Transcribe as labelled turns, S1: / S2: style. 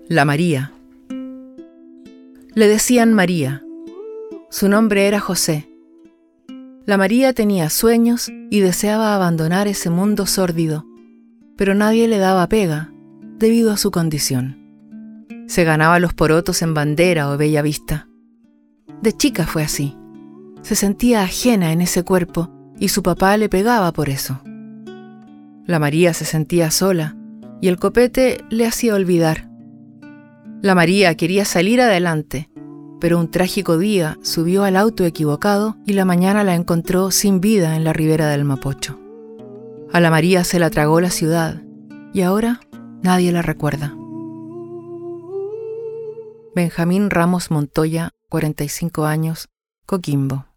S1: La María. Le decían María. Su nombre era José. La María tenía sueños y deseaba abandonar ese mundo sórdido, pero nadie le daba pega debido a su condición. Se ganaba los porotos en Bandera o Bella Vista. De chica fue así. Se sentía ajena en ese cuerpo y su papá le pegaba por eso. La María se sentía sola y el copete le hacía olvidar. La María quería salir adelante, pero un trágico día subió al auto equivocado y la mañana la encontró sin vida en la ribera del Mapocho. A la María se la tragó la ciudad y ahora nadie la recuerda. Benjamín Ramos Montoya, 45 años, Coquimbo.